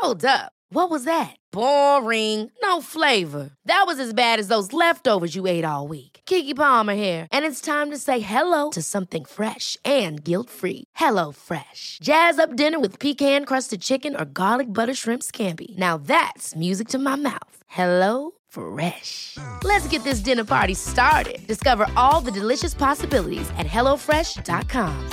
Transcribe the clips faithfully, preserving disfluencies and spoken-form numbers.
Hold up. What was that? Boring. No flavor. That was as bad as those leftovers you ate all week. Keke Palmer here, and it's time to say hello to something fresh and guilt-free. Hello Fresh. Jazz up dinner with pecan-crusted chicken or garlic butter shrimp scampi. Now that's music to my mouth. Hello Fresh. Let's get this dinner party started. Discover all the delicious possibilities at hello fresh dot com.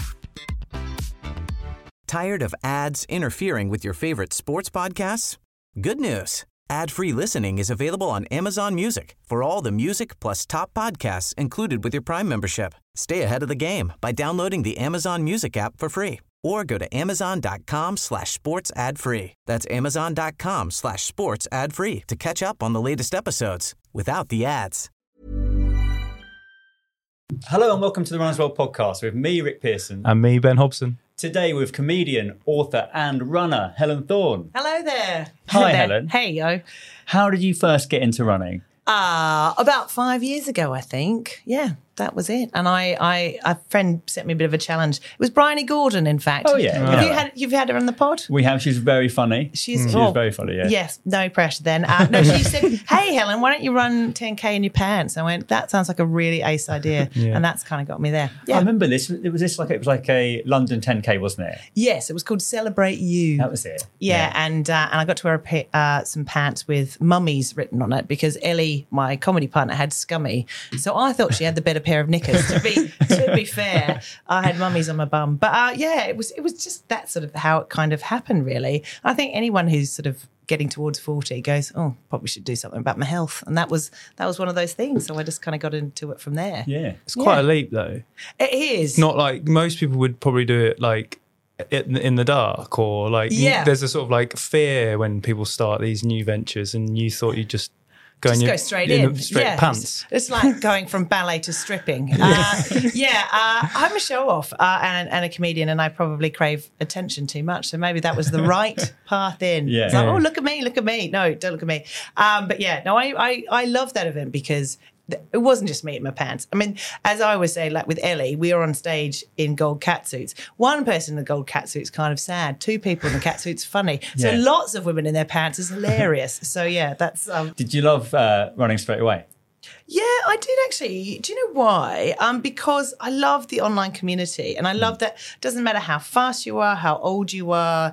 Tired of ads interfering with your favorite sports podcasts? Good news. Ad-free listening is available on Amazon Music for all the music plus top podcasts included with your Prime membership. Stay ahead of the game by downloading the Amazon Music app for free or go to amazon.com slash sports ad free. That's amazon.com slash sports ad free to catch up on the latest episodes without the ads. Hello and welcome to the Runners World podcast with me, Rick Pearson. And me, Ben Hobson. Today with comedian, author and runner, Helen Thorne. Hello there. Hi, Hello there. Helen. Hey, yo. How did you first get into running? Uh, about five years ago, I think. Yeah, that was it. And I, I, a friend set me a bit of a challenge. It was Bryony Gordon, in fact. Oh, yeah. Have yeah. you had you've had her on the pod? We have. She's very funny. She's, She's oh, very funny, yeah. Yes, no pressure then. Uh, no, she said, hey, Helen, why don't you run ten K in your pants? I went, that sounds like a really ace idea. Yeah. And that's kind of got me there. Yeah. I remember this. It was this like it was like a London ten K, wasn't it? Yes, it was called Celebrate You. That was it. Yeah, yeah. and uh, and I got to wear a pa- uh, some pants with mummies written on it because Ellie, my comedy partner, had scummy. So I thought she had the better pair of knickers. To be to be fair, I had mummies on my bum. But uh, yeah, it was it was just that sort of how it kind of happened, really. I think anyone who's sort of getting towards forty goes, oh, probably should do something about my health. And that was that was one of those things. So I just kind of got into it from there. Yeah. It's quite Yeah. a leap, though. It is. It's not like most people would probably do it like in, in the dark or like Yeah. there's a sort of like fear when people start these new ventures and you thought you'd just go, Just in go your, straight in in. the straight yeah, pants. It's, it's like going from ballet to stripping. Uh, yeah, uh, I'm a show off uh, and, and a comedian, and I probably crave attention too much. So maybe that was the right path in. Yeah. It's like, Yeah. oh, look at me, look at me. No, don't look at me. Um, but yeah, no, I, I, I love that event because it wasn't just me in my pants. I mean, as I always say, like with Ellie, we were on stage in gold catsuits. One person in the gold catsuit's kind of sad. Two people in the catsuit's funny. So Yeah. lots of women in their pants is hilarious. So yeah, that's... Um, Did you love uh, running straight away? Yeah, I did actually. Do you know why? Um, because I love the online community, and I love that it doesn't matter how fast you are, how old you are,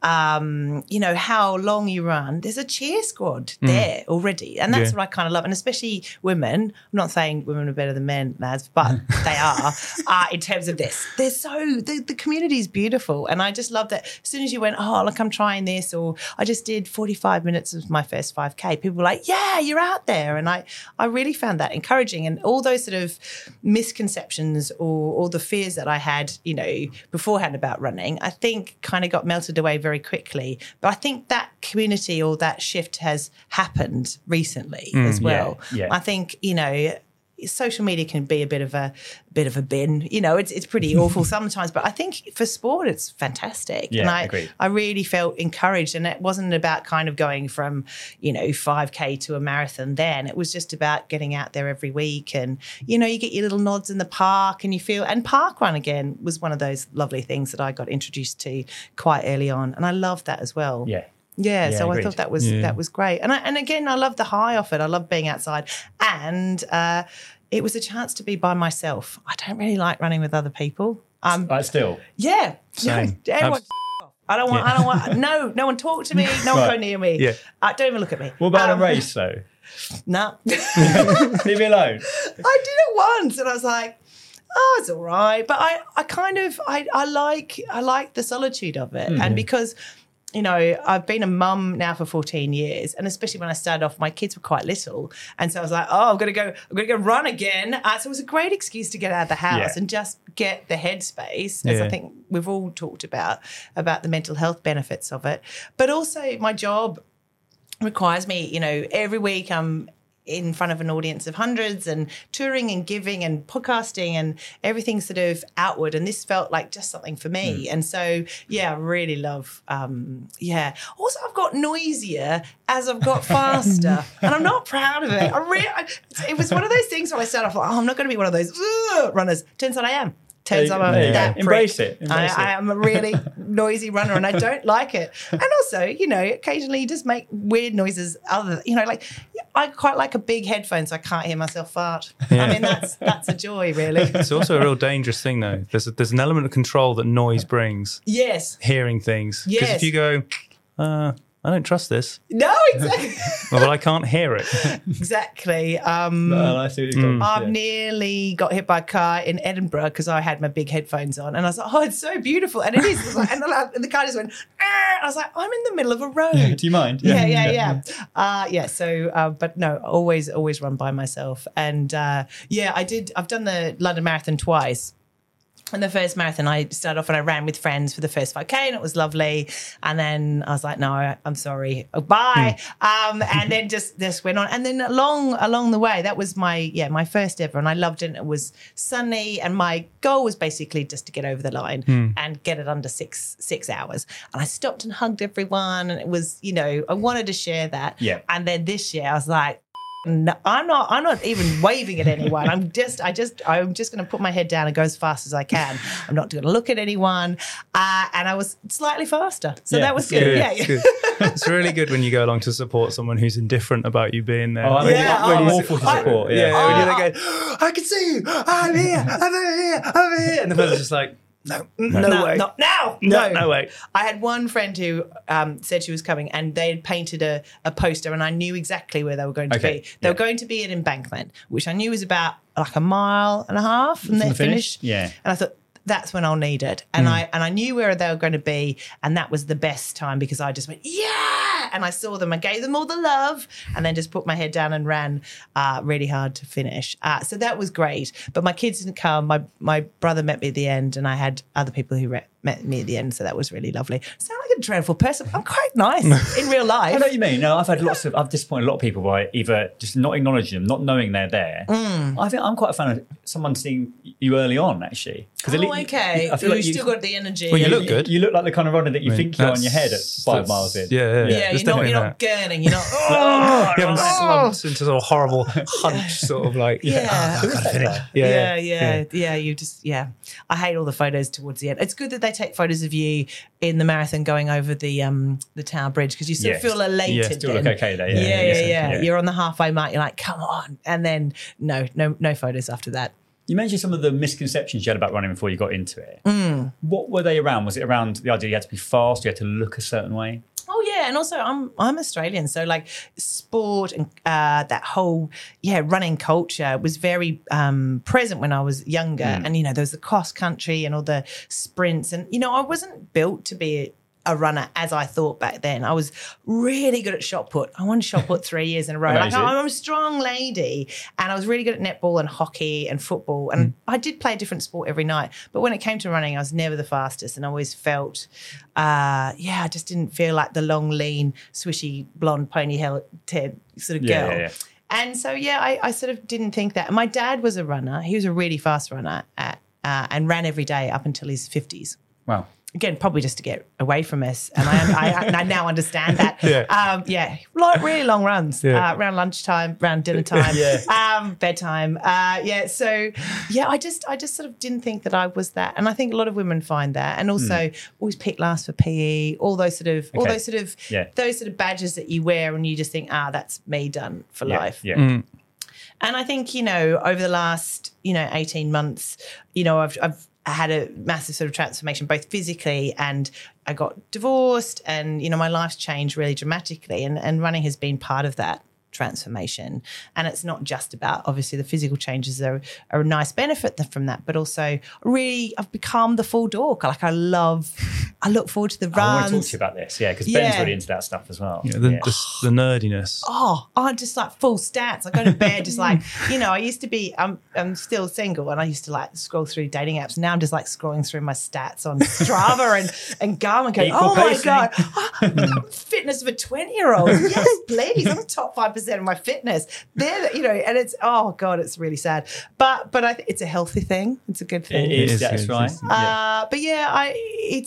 um, you know, how long you run. There's a cheer squad there already, and that's Yeah. what I kind of love. And especially women. I'm not saying women are better than men, lads, but they are uh, in terms of this. They're so the, the community is beautiful, and I just love that. As soon as you went, oh, look, I'm trying this, or I just did forty-five minutes of my first five K. People were like, yeah, you're out there, and I, I really found that encouraging. And all those sort of misconceptions or, or the fears that I had, you know, beforehand about running, I think kind of got melted away very quickly. But I think that community or that shift has happened recently as well. yeah, yeah. I think, you know, social media can be a bit of a bit of a bin. You know, it's it's pretty awful sometimes, but I think for sport it's fantastic. Yeah, and I agreed. I really felt encouraged, and it wasn't about kind of going from, you know, five K to a marathon then. It was just about getting out there every week, and you know, you get your little nods in the park and you feel, and park run again was one of those lovely things that I got introduced to quite early on, and I loved that as well. Yeah. Yeah, Yeah, so I agreed. thought that was Yeah. that was great, and I, and again, I love the high off it. I love being outside, and uh, it was a chance to be by myself. I don't really like running with other people. Um, But still. yeah, Same. No, everyone, Abs- I don't want. I don't want. No, no one talk to me. No one Right. go near me. Yeah. Uh, don't even look at me. What about Um, a race, though? No, Leave me alone. I did it once, and I was like, oh, it's all right. But I, I kind of, I, I like, I like the solitude of it, and because, you know, I've been a mum now for fourteen years, and especially when I started off, my kids were quite little, and so I was like, oh, I'm gonna go, I'm gonna go run again. Uh, so it was a great excuse to get out of the house Yeah. and just get the headspace, as I Yeah. think we've all talked about, about the mental health benefits of it. But also, my job requires me, you know, every week I'm in front of an audience of hundreds and touring and giving and podcasting and everything sort of outward. And this felt like just something for me. And so, yeah, I really love, um, yeah. Also, I've got noisier as I've got faster and I'm not proud of it. I really, I, it was one of those things where I started off like, oh, I'm not going to be one of those "Ugh" runners. Turns out I am. Turns There out you I'm go. that Embrace prick. it. Embrace I, I it. am a really noisy runner and I don't like it. And also, you know, occasionally you just make weird noises other, you know, like I quite like a big headphone so I can't hear myself fart. Yeah. I mean, that's that's a joy, really. It's also a real dangerous thing, though. There's a, there's an element of control that noise brings. Yes. Hearing things. Because Yes. if you go, uh, I don't trust this. No, exactly. Well, I can't hear it. exactly. Um, No, I see what you're talking I've yeah. nearly got hit by a car in Edinburgh because I had my big headphones on, and I was like, "Oh, it's so beautiful," and it is. And the, and the car just went. "Ah." I was like, "I'm in the middle of a road." Do you mind? Yeah, yeah, yeah. Uh, yeah. So, uh, but no, always, always run by myself. And uh, yeah, I did. I've done the London Marathon twice. And the first marathon, I started off and I ran with friends for the first five K and it was lovely. And then I was like, no, I'm sorry. Oh, bye. Um, and then just this went on. And then along along the way, that was my, yeah, my first ever. And I loved it. And it was sunny. And my goal was basically just to get over the line and get it under six six hours. And I stopped and hugged everyone. And it was, you know, I wanted to share that. Yeah. And then this year I was like, no, I'm not. I'm not even waving at anyone. I'm just. I just. I'm just going to put my head down and go as fast as I can. I'm not going to look at anyone. Uh, and I was slightly faster, so Yeah, that was it's good. good. Yeah, It's yeah. good. It's really good when you go along to support someone who's indifferent about you being there. Oh, I mean, Yeah, really oh, awful to I- support. yeah, Yeah. when Oh. you're there going, I can see you. I'm here. I'm over here. I'm over here. And the person's just like, no, no, no, way. no, now, No, no, no way. I had one friend who um, said she was coming, and they had painted a, a poster, and I knew exactly where they were going to Okay, be. They were yeah. going to be at Embankment, which I knew was about like a mile and a half from, their the finish? finish. Yeah. And I thought, that's when I'll need it. And I and I knew where they were going to be, and that was the best time because I just went, yeah, and I saw them, I gave them all the love, and then just put my head down and ran uh, really hard to finish. Uh, so that was great. But my kids didn't come. My my brother met me at the end, and I had other people who re- met me at the end. So that was really lovely. I sound like a dreadful person. I'm quite nice in real life. I know what you mean. No, I've had lots of. I've disappointed a lot of people by either just not acknowledging them, not knowing they're there. Mm. I think I'm quite a fan of someone seeing you early on, actually. Because Oh, okay. I feel like you you still got the energy. Well, you and- look good. You look like the kind of runner that you I mean, think you're on your head at that's- five that's- miles in. Yeah, yeah, Yeah, There's you're not, definitely you're not that. gurning. You're not. Oh, You haven't oh. slumped into sort of horrible hunch, sort of like, Yeah. "Oh, There is I've got that to finish." though. Yeah, yeah, yeah, yeah. You just, yeah. I hate all the photos towards the end. It's good that they take photos of you in the marathon going over the um the Tower Bridge because you sort Yes. of feel elated. Yeah, still look then. okay there, Yeah, yeah, yeah, yeah, yeah, yeah. You're on the halfway mark. You're like, come on, and then no, no, no photos after that. You mentioned some of the misconceptions you had about running before you got into it. Mm. What were they around? Was it around the idea you had to be fast, you had to look a certain way? Oh yeah, and also I'm I'm Australian, so like sport and uh, that whole yeah running culture was very um, present when I was younger, and you know there was the cross country and all the sprints, and you know I wasn't built to be a runner as I thought back then. I was really good at shot put. I won shot put three years in a row. Like Amazing. I'm a strong lady, and I was really good at netball and hockey and football. And I did play a different sport every night. But when it came to running, I was never the fastest, and I always felt, uh, yeah, I just didn't feel like the long, lean, swishy, blonde ponytail Ted sort of girl. Yeah, yeah, yeah. And so, yeah, I, I sort of didn't think that. My dad was a runner. He was a really fast runner at, uh, and ran every day up until his fifties. Wow. Again, probably just to get away from us. And I, am, I, I now understand that. Yeah. Um, yeah. Like really long runs, Yeah. uh, around lunchtime, around dinner time, Yeah. um, bedtime. Uh, yeah. So, yeah, I just I just sort of didn't think that I was that. And I think a lot of women find that. And also always pick last for P E, all those sort of, all Okay. those sort of, Yeah. those sort of badges that you wear and you just think, ah, that's me done for Yeah, life. Yeah. Mm. And I think, you know, over the last, you know, eighteen months, you know, I've, I've had a massive sort of transformation, both physically and I got divorced and, you know, my life's changed really dramatically and, and running has been part of that transformation. And it's not just about, obviously, the physical changes are, are a nice benefit from that, but also really I've become the full dork. Like I love, I look forward to the runs. I want to talk to you about this, yeah, because Ben's Yeah. really into that stuff as well. Yeah, the, Yeah. the, the nerdiness. Oh, I'm just like full stats. I go to bed just like, you know, I used to be, I'm, I'm still single and I used to like scroll through dating apps. Now I'm just like scrolling through my stats on Strava and, and Garmin going, Equal oh my pacing. God, I'm fitness of a twenty year old. Yes, please. I'm top five percent of my fitness. There, you know, and it's, oh God, it's really sad. But, but I think it's a healthy thing. It's a good thing. It is, is, that's it right. is. Yeah. Uh, but yeah, I it's it's something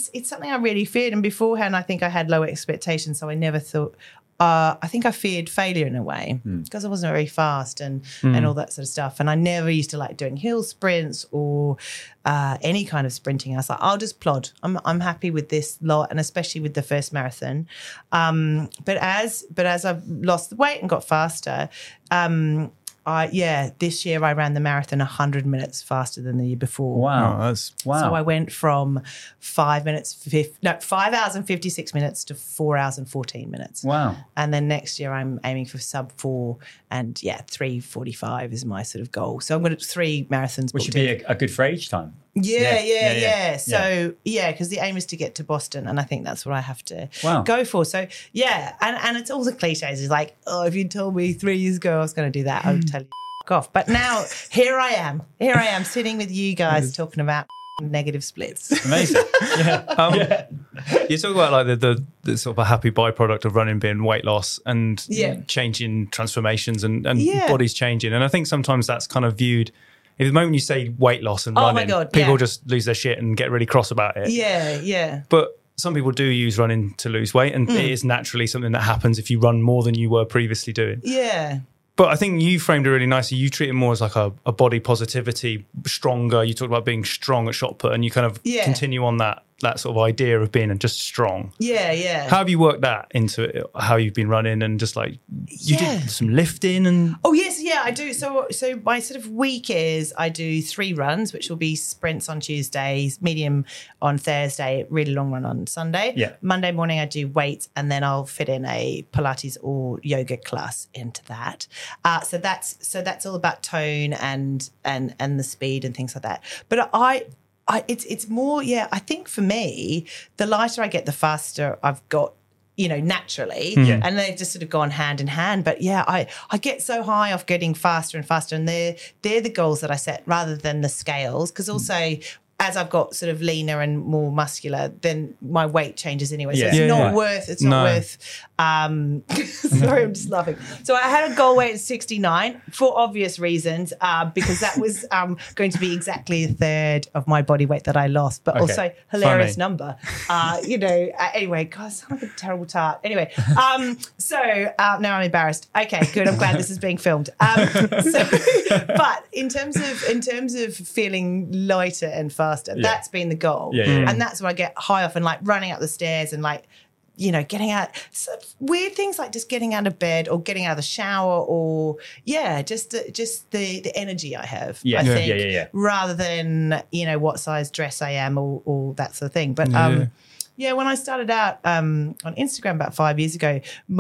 something I really feared. And beforehand, I think I had low expectations, so I never thought. Uh, I think I feared failure in a way because mm. I wasn't very fast and mm. and all that sort of stuff. And I never used to like doing hill sprints or uh, any kind of sprinting. I was like, I'll just plod. I'm I'm happy with this lot, and especially with the first marathon. Um, but as but as I've lost the weight and got faster. Um, I, yeah, this year I ran the marathon one hundred minutes faster than the year before. Wow. Oh, that's, wow. So I went from five minutes, fif- no, five hours and fifty-six minutes to four hours and fourteen minutes. Wow. And then next year I'm aiming for sub four and yeah, three forty-five is my sort of goal. So I'm going to three marathons. Which would be a, a good for age time. Yeah, yeah, yeah. yeah, yeah. yeah. So, yeah, because the aim is to get to Boston, and I think that's what I have to wow. go for. So, yeah, and, and it's all the cliches. It's like, oh, if you told me three years ago I was going to do that, I would tell you f- off. But now, here I am. Here I am sitting with you guys talking about negative splits. Amazing. Yeah. Um, yeah. You talk about like the, the, the sort of a happy byproduct of running being weight loss and Yeah. changing transformations and, and Yeah. bodies changing. And I think sometimes that's kind of viewed, if the moment you say weight loss and Oh my running, God, people yeah. just lose their shit and get really cross about it. Yeah, yeah. But some people do use running to lose weight, and Mm. it is naturally something that happens if you run more than you were previously doing. Yeah. But I think you framed it really nicely. You treat it more as like a, a body positivity, stronger. You talk about being strong at shot put, and you kind of Yeah. continue on that that sort of idea of being just strong. Yeah, yeah. How have you worked that into it, how you've been running and just like you Yeah. did some lifting and Oh yes, yeah, I do. So, so my sort of week is I do three runs, which will be sprints on Tuesdays, medium on Thursday, really long run on Sunday. Yeah. Monday morning I do weights, and then I'll fit in a Pilates or yoga class into that. Uh, so that's so that's all about tone and and and the speed and things like that. But I. I, it's it's more, yeah, I think for me, the lighter I get, the faster I've got, you know, naturally. Yeah. And they've just sort of gone hand in hand. But yeah, I, I get so high off getting faster and faster. And they're, they're the goals that I set rather than the scales. Because also, as I've got sort of leaner and more muscular, then my weight changes anyway. So Yeah. it's Yeah, not yeah. worth, it's not No. worth, um, sorry, I'm just laughing. So I had a goal weight at sixty-nine for obvious reasons, uh, because that was um, going to be exactly a third of my body weight that I lost, but Okay. also hilarious Funny. number. Uh, you know, uh, anyway, God, I sound like a terrible tart. Anyway, um, so uh, now I'm embarrassed. Okay, good. I'm glad this is being filmed. Um, so, but in terms of in terms of feeling lighter and faster, Yeah. that's been the goal. Yeah, yeah, yeah. And that's when I get high off and like running up the stairs and like, you know, getting out, so weird things like just getting out of bed or getting out of the shower or, yeah, just the, just the, the energy I have, Yeah. I Yeah, think, yeah, yeah, yeah. rather than, you know, what size dress I am or, or that sort of thing. But, Yeah. um, yeah, when I started out um, on Instagram about five years ago,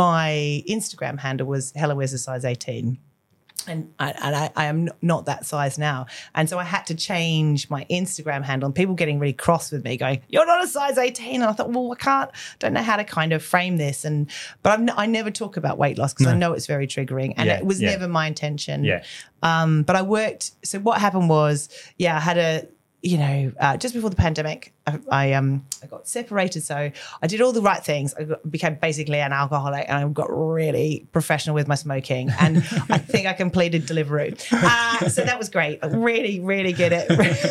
my Instagram handle was Hella wears a size eighteen. And, I, and I, I am not that size now. And so I had to change my Instagram handle, and people getting really cross with me going, you're not a size eighteen. And I thought, well, I can't, don't know how to kind of frame this. And But I'm, I never talk about weight loss because I know it's very triggering, and Yeah, it was yeah. never my intention. Yeah. Um, but I worked, so what happened was, yeah, I had a, you know, uh, just before the pandemic, I, I um I got separated. So I did all the right things. I got, became basically an alcoholic, and I got really professional with my smoking. And I think I completed Deliveroo. Uh, so that was great. I really, really get it.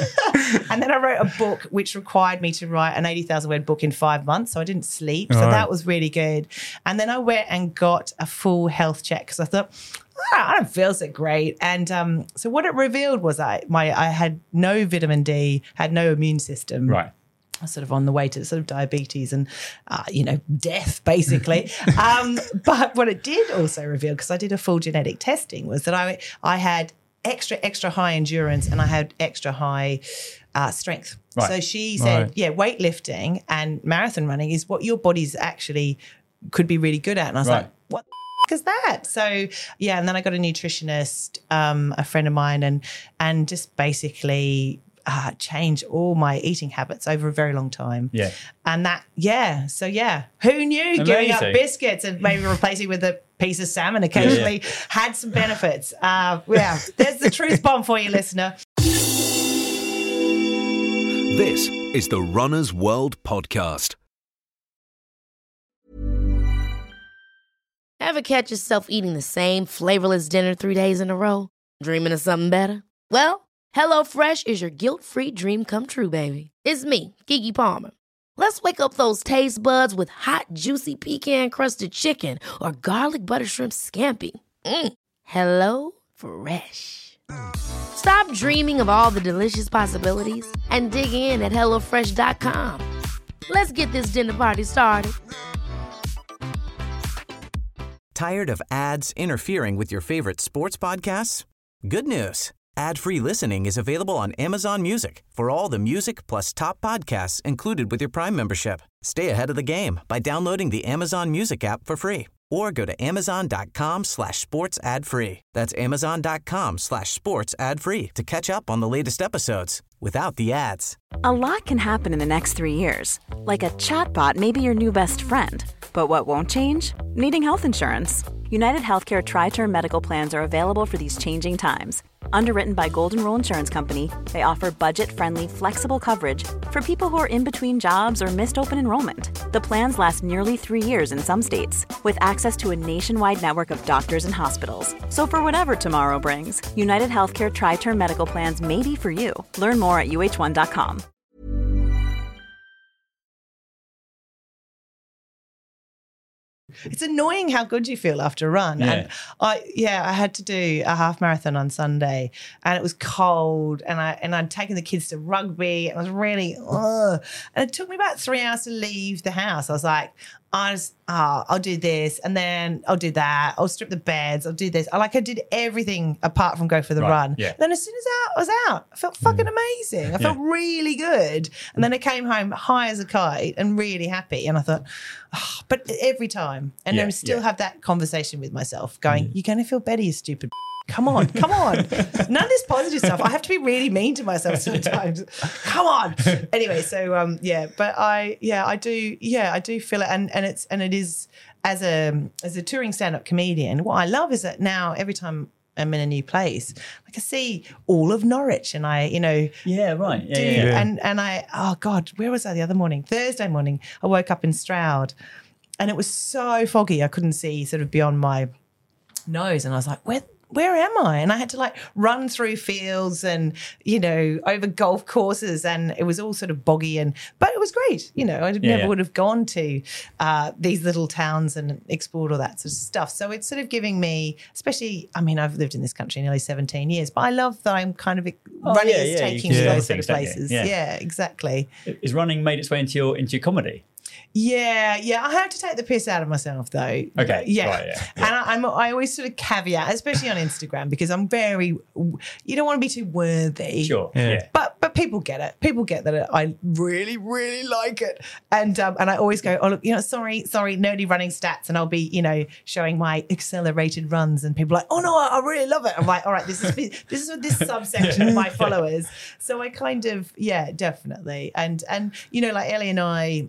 And then I wrote a book which required me to write an eighty thousand word book in five months. So I didn't sleep. So Right. that was really good. And then I went and got a full health check because I thought, "Ah, I don't feel so great." And um, so what it revealed was I my I had no vitamin D, had no immune system. Right. I was sort of on the way to sort of diabetes and, uh, you know, death, basically. um, but what it did also reveal, because I did a full genetic testing, was that I I had extra, extra high endurance and I had extra high uh, strength. Right. So she said, Right. yeah, weightlifting and marathon running is what your body's actually could be really good at. And I was Right. like, what the f- is that? So, yeah, and then I got a nutritionist, um, a friend of mine, and and just basically uh, changed all my eating habits over a very long time. Yeah. And that, yeah. So, yeah, who knew giving up Amazing. biscuits and maybe replacing with a piece of salmon occasionally had some benefits. Uh, yeah, there's the truth bomb for you, listener. This is the Runner's World podcast. Ever catch yourself eating the same flavorless dinner three days in a row? Dreaming of something better? Well, HelloFresh is your guilt-free dream come true, baby. It's me, Keke Palmer. Let's wake up those taste buds with hot, juicy pecan-crusted chicken or garlic butter shrimp scampi. Mm. Hello Fresh. Stop dreaming of all the delicious possibilities and dig in at hello fresh dot com. Let's get this dinner party started. Tired of ads interfering with your favorite sports podcasts? Good news. Ad-free listening is available on Amazon Music for all the music plus top podcasts included with your Prime membership. Stay ahead of the game by downloading the Amazon Music app for free or go to amazon.com slash sports ad free. That's amazon.com slash sports ad free to catch up on the latest episodes without the ads. A lot can happen in the next three years. Like a chatbot may be your new best friend. But what won't change? Needing health insurance. United Healthcare Tri-Term Medical Plans are available for these changing times. Underwritten by Golden Rule Insurance Company, they offer budget-friendly, flexible coverage for people who are in between jobs or missed open enrollment. The plans last nearly three years in some states, with access to a nationwide network of doctors and hospitals. So for whatever tomorrow brings, United Healthcare Tri-Term Medical Plans may be for you. Learn more at U H one dot com. It's annoying how good you feel after a run. Yeah. And I yeah, I had to do a half marathon on Sunday and it was cold and I and I'd taken the kids to rugby and I was really ugh. And it took me about three hours to leave the house. I was like, I just, oh, I'll do this and then I'll do that. I'll strip the beds. I'll do this. I like I did everything apart from go for the Right, run. yeah. Then as soon as I was out, I felt fucking amazing. I felt really good. And then I came home high as a kite and really happy. And I thought, oh, but every time. And Yeah, then still yeah. have that conversation with myself going, you're going to feel better, you stupid. Come on, come on. None of this positive stuff. I have to be really mean to myself sometimes. Come on. Anyway, so um, yeah, but I, yeah, I do, yeah, I do feel it, and and it's and it is as a as a touring stand-up comedian. What I love is that now every time I'm in a new place, like I see all of Norwich, and I, you know, Yeah, right. Yeah, do, yeah, yeah. and and I, oh God, where was I the other morning? Thursday morning, I woke up in Stroud, and it was so foggy I couldn't see sort of beyond my nose, and I was like, where. Where am I? And I had to like run through fields and, you know, over golf courses, and it was all sort of boggy, and but it was great. You know, I Yeah, never yeah. would have gone to uh, these little towns and explored all that sort of stuff. So it's sort of giving me, especially, I mean, I've lived in this country nearly seventeen years, but I love that I'm kind of Oh, running yeah, is yeah, you taking can me do to other those sort things, of don't you? places. Yeah. Yeah, exactly. Is running made its way into your into your comedy? Yeah, yeah. I have to take the piss out of myself, though. Okay, Yeah. right, yeah, And I, I'm, I always sort of caveat, especially on Instagram, because I'm very, you don't want to be too worthy. Sure. Yeah. Yeah. But but people get it. People get that I really, really like it. And um, and I always go, oh, look, you know, sorry, sorry, nerdy running stats. And I'll be, you know, showing my accelerated runs. And people are like, oh, no, I, I really love it. I'm like, all right, this is this is what this subsection of my followers. So I kind of, yeah, definitely. And, and you know, like Ellie and I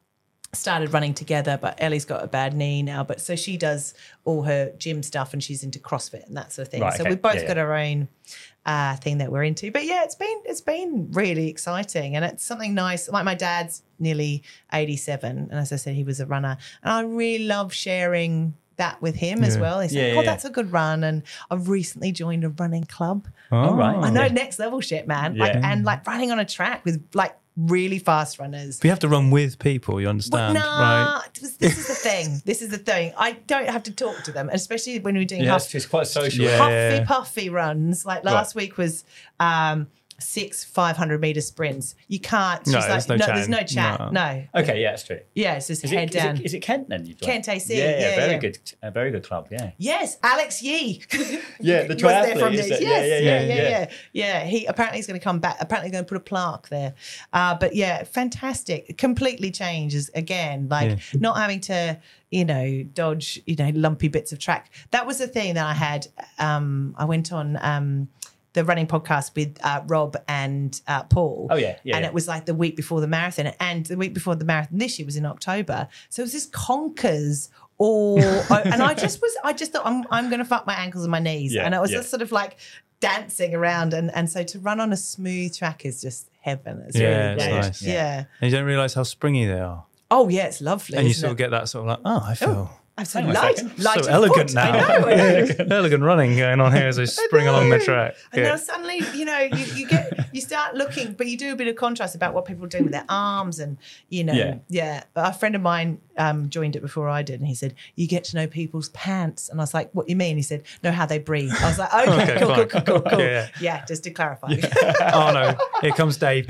started running together, but Ellie's got a bad knee now. But so she does all her gym stuff and she's into CrossFit and that sort of thing. Right, so okay. we've both Yeah, got yeah. our own uh, thing that we're into. But yeah, it's been it's been really exciting, and it's something nice. Like my dad's nearly eighty-seven, and as I said, he was a runner, and I really love sharing that with him as Yeah. well. He said, Yeah, "Oh, yeah. that's a good run," and I've recently joined a running club. Oh, right. I know, Okay. next level shit, man. Like Yeah. and like running on a track with like really fast runners. But you have to run with people, you Well, understand, nah, right? this this is the thing. This is the thing. I don't have to talk to them, especially when we're doing Yeah, huff, it's, it's quite social. Yeah. huffy puffy runs. Like last week was um, six five hundred meter sprints. You can't. She's No, like, there's no no, there's chatting. no chat. No. No. Okay, yeah, that's true. Yeah, it's just Is head it, is, down. it, is it Kent then? You've joined? Kent A C, Yeah, yeah, yeah, very yeah. good, a very good club. Yeah. Yes, Alex Yee. Yeah, the Was there triathlete, from is this. it? Yes, Yeah, yeah, yeah, yeah, yeah, yeah, yeah. yeah. He apparently he's going to come back. Apparently going to put a plaque there. Uh, but yeah, fantastic. It completely changes again. Like not having to, you know, dodge, you know, lumpy bits of track. That was the thing that I had. Um, I went on. Um, the running podcast with uh, Rob and uh, Paul. Oh, yeah, yeah, And yeah. it was like the week before the marathon. And the week before the marathon this year was in October. So it was this conkers all, and I just was, I just thought I'm, I'm going to fuck my ankles and my knees. Yeah, and I was yeah. just sort of like dancing around. And, and so to run on a smooth track is just heaven. It's Yeah, really it's great. nice. Yeah. And you don't realise how springy they are. Oh, yeah, it's lovely. And you isn't sort of it? get that sort of like, oh, I feel Absolutely. Hang on a Light, second. light So of elegant foot. now. I know. I know. Elegant running going on here as I spring I along the know. track. And Yeah. now suddenly, you know, you, you get you start looking, but you do a bit of contrast about what people are doing with their arms, and you know, Yeah. yeah. A friend of mine um, joined it before I did, and he said, "You get to know people's pants," and I was like, "What do you mean?" He said, "Know how they breathe." I was like, "Okay, Okay, cool, cool, fine. cool, cool, cool." Yeah, yeah. Yeah, just to clarify. Oh no, here comes Dave.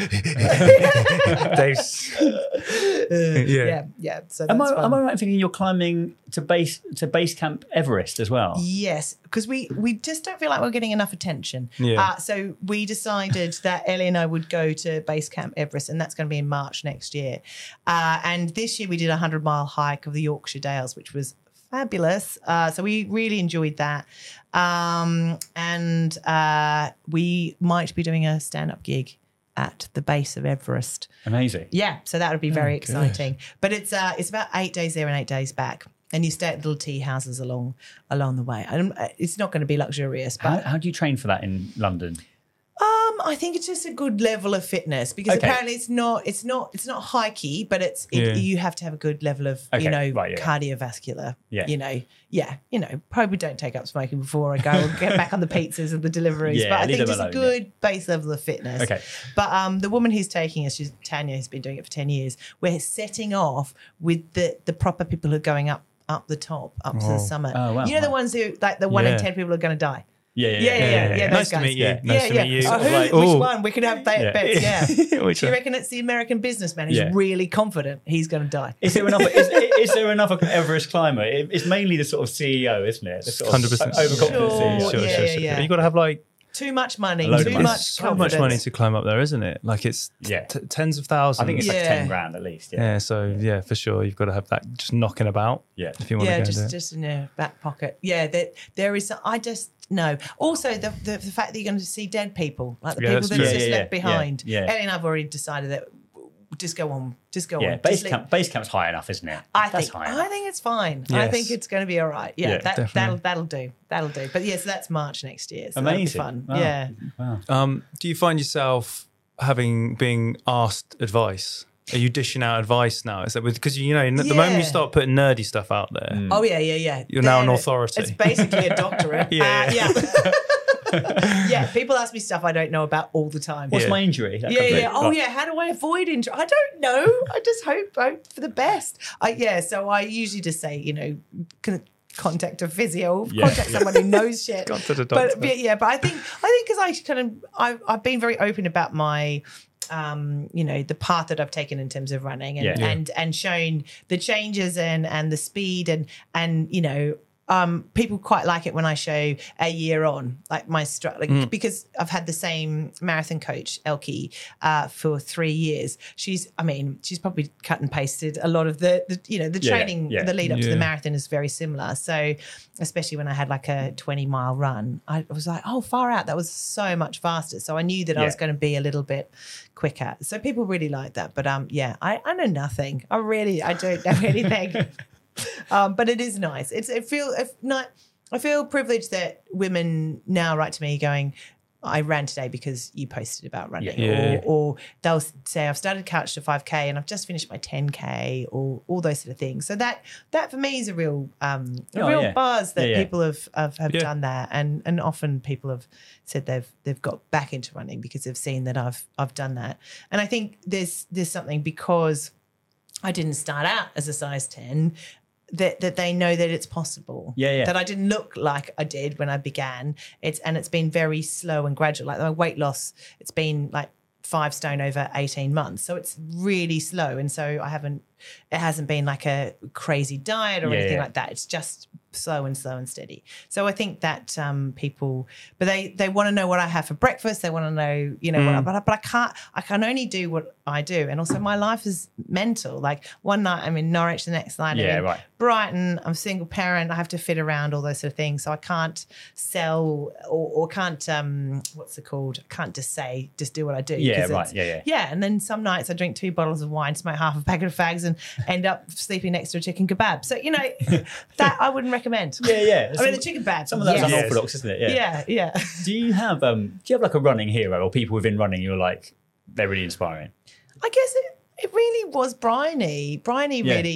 Dave's. yeah. yeah. yeah, So Am that's I, fun. am I right in thinking you're climbing to base to base camp Everest as well? Yes, because we we just don't feel like we're getting enough attention. Yeah. Uh, so we decided that Ellie and I would go to Base Camp Everest, and that's going to be in March next year. Uh, and this year we did a hundred mile hike of the Yorkshire Dales, which was fabulous. Uh, so we really enjoyed that. Um, and uh, we might be doing a stand up gig at the base of Everest. Amazing. Yeah, so that would be very Oh, exciting. But it's uh, it's about eight days there and eight days back, and you stay at little tea houses along along the way. And it's not going to be luxurious, How, but how do you train for that in London? um, I think it's just a good level of fitness because Okay. apparently it's not it's not it's not hikey, but it's it, Yeah. you have to have a good level of Okay, you know right, yeah. cardiovascular. Yeah. You know, yeah, you know, probably don't take up smoking before I go and get back on the pizzas and the deliveries. Yeah, but I leave think them just a alone, yeah. good base level of fitness. Okay. But um, the woman who's taking us, she's Tanya, who's been doing it for ten years. We're setting off with the the proper people who are going up up the top, up to the summit. Oh, wow. You know the ones who like the one in Yeah. ten people are going to die. Yeah, yeah, Yeah, yeah, yeah. yeah, those Nice to guys. meet you. Yeah. Nice yeah, to yeah. meet you. Oh, who- like- which Ooh. one? We could have bet, Yeah. bets. Yeah. Which Do you one? reckon it's the American businessman who's Yeah. really confident he's going to die? Is there another? is, is there another Everest climber? It, it's mainly the sort of C E O, isn't it? The sort of one hundred percent. overconfident Sure. C E O. Sure, Yeah, sure, yeah, sure. yeah. You got to have like Too much money, A load of too money. much so confidence. much money to climb up there, isn't it? Like it's Yeah. t- tens of thousands. I think it's like Yeah. ten grand at least. Yeah, yeah. So yeah, for sure, you've got to have that just knocking about. Yeah. If you want Yeah, to go just and do it. just in your back pocket. Yeah, there, there is. I just no. Also, the, the the fact that you're going to see dead people, like the Yeah, people that's that true. are Yeah, just yeah, left yeah, behind. yeah, yeah. Ellie and I've already decided that just go on, just go Yeah, on. base Just leave- camp. Base camp's high enough, isn't it? I That's think high I enough. think it's fine. I Yes. think it's going to be all right. Yeah, Yeah, that, definitely. that'll that'll do. That'll do. But yes, that's March next year. So that'll be Amazing. fun. Wow. Yeah. Wow. Um, do you find yourself having being asked advice? Are you dishing out advice now? Is that because you know the moment you Yeah. start putting nerdy stuff out there, Mm. Oh yeah, yeah, yeah. You're now an They're- authority. It's basically a doctorate. Yeah. Uh, yeah. yeah. People ask me stuff I don't know about all the time. What's Yeah. my injury? That Yeah, could be- yeah. Oh, yeah. How do I avoid injury? I don't know. I just hope, hope for the best. I, yeah. So I usually just say, you know, con- contact a physio, Yeah, contact yeah. someone who knows shit. Contact a but, doctor. but yeah, but I think I think because I kind of I've, I've been very open about my. Um, you know, the path that I've taken in terms of running and Yeah. Yeah. and and shown the changes and and the speed and and you know um, people quite like it when I show a year on, like my stru- like Mm. because I've had the same marathon coach, Elke, uh, for three years. She's, I mean, she's probably cut and pasted a lot of the, the you know, the Yeah, training, yeah. the lead up to Yeah. the marathon is very similar. So, especially when I had like a twenty mile run, I was like, oh, far out. That was so much faster. So I knew that I was Yeah. going to be a little bit quicker. So people really like that. But um, yeah, I, I know nothing. I really, I don't know anything. Um, but it is nice. It's it feel if not. I feel privileged that women now write to me going, "I ran today because you posted about running," Yeah. Yeah. or, or they'll say, "I've started Couch to five K and I've just finished my ten K," or all those sort of things. So that that for me is a real um, a Oh, real yeah. buzz that Yeah, yeah. people have have, have Yeah. done that, and and often people have said they've they've got back into running because they've seen that I've I've done that, and I think there's there's something because I didn't start out as a size ten. That, that they know that it's possible. Yeah, yeah. That I didn't look like I did when I began. It's and it's been very slow and gradual. Like my weight loss, it's been like five stone over eighteen months. So it's really slow. And so I haven't, it hasn't been like a crazy diet or Yeah, anything yeah. like that. It's just slow and slow and steady. So I think that um, people, but they they want to know what I have for breakfast. They want to know, you know, what I, but, I, but I can't, I can only do what I do. And also my life is mental. Like one night I'm in Norwich, the next night I'm Yeah, in right. Brighton, I'm a single parent, I have to fit around all those sort of things. So I can't sell or, or can't, um, what's it called? I can't just say, just do what I do. Yeah, 'cause right. it's- Yeah, yeah. Yeah. And then some nights I drink two bottles of wine, smoke half a packet of fags and end up sleeping next to a chicken kebab. So, you know, that I wouldn't recommend. Yeah, yeah. I mean, the chicken kebab. Some of that's yes. unorthodox, isn't it? Yeah. Yeah, yeah. Do you have um? Do you have like a running hero or people within running you're like they're really inspiring? I guess it, it really was Bryony. Bryony Yeah. really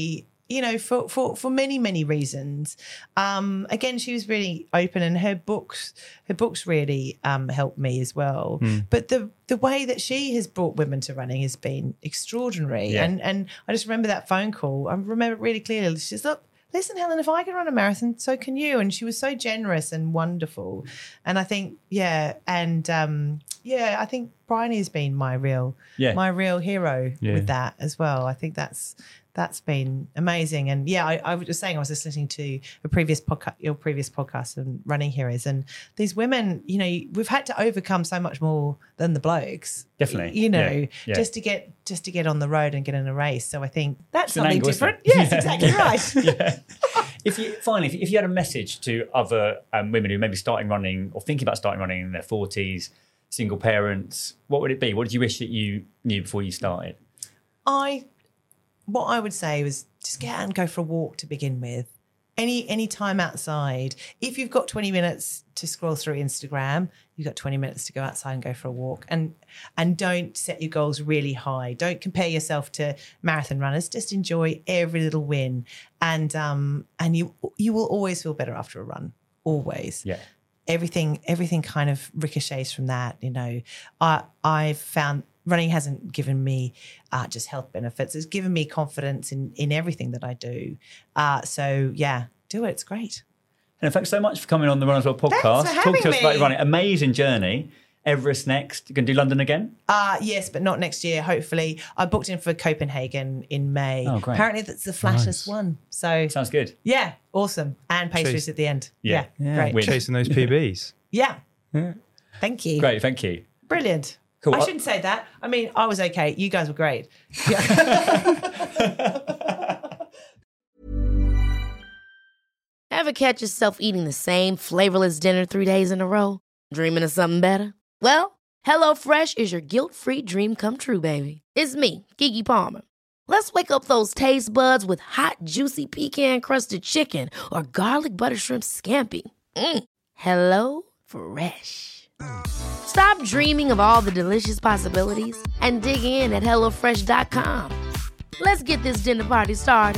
you know, for, for, for many, many reasons. Um, again, she was really open, and her books, her books really um, helped me as well. Mm. But the the way that she has brought women to running has been extraordinary. Yeah. And and I just remember that phone call. I remember it really clearly. She says, look, listen, Helen, if I can run a marathon, so can you. And she was so generous and wonderful. And I think, yeah, and um, yeah, I think Bryony has been my real, Yeah. my real hero Yeah. with that as well. I think that's that's been amazing. And yeah, I, I was just saying, I was just listening to a previous podcast, your previous podcast on Running Heroes, and these women, you know, we've had to overcome so much more than the blokes. Definitely. You know, Yeah. Yeah. just to get just to get on the road and get in a race. So I think that's It's an something angle, isn't different. it? Yes, Yeah. exactly Yeah. right. Yeah. If you finally, if you, if you had a message to other um, women who may be starting running or thinking about starting running in their forties, single parents, what would it be? What did you wish that you knew before you started? I, what I would say was just get out and go for a walk to begin with. Any any time outside. If you've got twenty minutes to scroll through Instagram, you've got twenty minutes to go outside and go for a walk. And and don't set your goals really high. Don't compare yourself to marathon runners. Just enjoy every little win. And um and you you will always feel better after a run. Always. Yeah. Everything everything kind of ricochets from that. You know, I I've found running hasn't given me uh, just health benefits. It's given me confidence in in everything that I do. Uh, so yeah, do it. It's great. And thanks so much for coming on the Runners World podcast. Thanks for Talk to having us about me. your running. Amazing journey. Everest next. You going to do London again? Uh, yes, but not next year, hopefully. I booked in for Copenhagen in May. Oh, great. Apparently that's the flattest Nice. one. So Sounds good. yeah, awesome. And pastries Chase- at the end. Yeah. Yeah, Yeah. great. Win. Chasing those P Bs. Yeah. Thank you. Great. Thank you. Brilliant. Cool. I shouldn't say that. I mean, I was okay. You guys were great. Ever catch yourself eating the same flavorless dinner three days in a row? Dreaming of something better? Well, HelloFresh is your guilt-free dream come true, baby. It's me, Keke Palmer. Let's wake up those taste buds with hot, juicy pecan-crusted chicken or garlic butter shrimp scampi. Mm. Hello Fresh. Stop dreaming of all the delicious possibilities and dig in at hello fresh dot com. Let's get this dinner party started.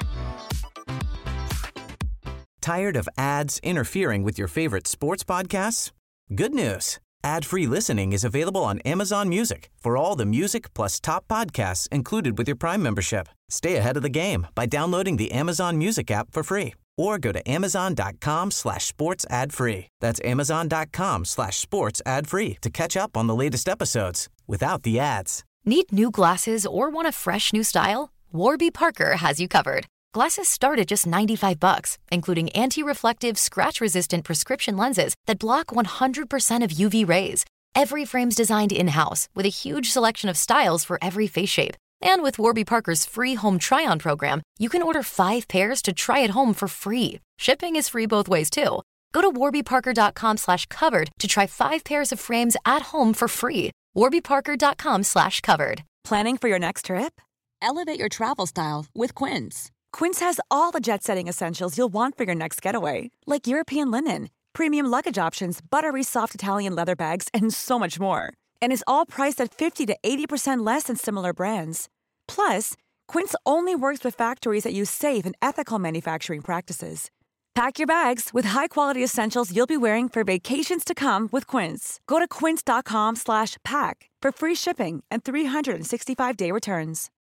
Tired of ads interfering with your favorite sports podcasts? Good news. Ad-free listening is available on Amazon Music for all the music plus top podcasts included with your Prime membership. Stay ahead of the game by downloading the Amazon Music app for free or go to amazon.com slash sports ad free. That's amazon.com slash sports ad free to catch up on the latest episodes without the ads. Need new glasses or want a fresh new style? Warby Parker has you covered. Glasses start at just ninety-five bucks, including anti-reflective, scratch-resistant prescription lenses that block one hundred percent of U V rays. Every frame's designed in-house with a huge selection of styles for every face shape. And with Warby Parker's free home try-on program, you can order five pairs to try at home for free. Shipping is free both ways, too. Go to warbyparker.com slash covered to try five pairs of frames at home for free. warbyparker.com slash covered. Planning for your next trip? Elevate your travel style with Quince. Quince has all the jet-setting essentials you'll want for your next getaway, like European linen, premium luggage options, buttery soft Italian leather bags, and so much more. And is all priced at fifty to eighty percent less than similar brands. Plus, Quince only works with factories that use safe and ethical manufacturing practices. Pack your bags with high-quality essentials you'll be wearing for vacations to come with Quince. Go to quince.com slash pack for free shipping and three sixty-five day returns.